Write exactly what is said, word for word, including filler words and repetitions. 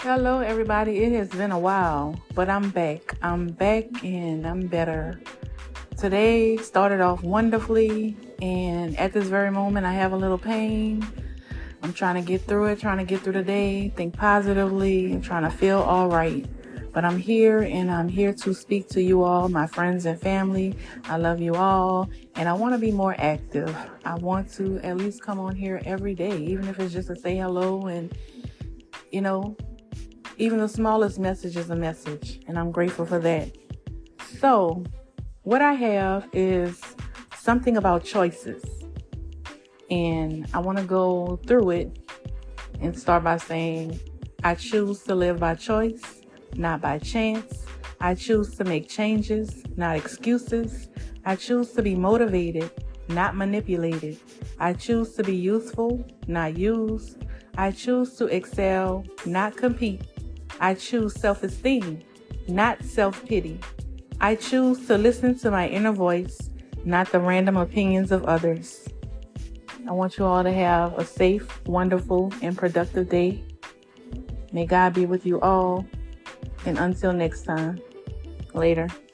Hello, everybody. It has been a while, but I'm back. I'm back and I'm better. Today started off wonderfully, and at this very moment, I have a little pain. I'm trying to get through it, trying to get through the day, think positively, and trying to feel all right. But I'm here, and I'm here to speak to you all, my friends and family. I love you all, and I want to be more active. I want to at least come on here every day, even if it's just to say hello. And, you know, even the smallest message is a message, and I'm grateful for that. So, what I have is something about choices, and I want to go through it and start by saying, I choose to live by choice, not by chance. I choose to make changes, not excuses. I choose to be motivated, not manipulated. I choose to be useful, not used. I choose to excel, not compete. I choose self-esteem, not self-pity. I choose to listen to my inner voice, not the random opinions of others. I want you all to have a safe, wonderful, and productive day. May God be with you all. And until next time, later.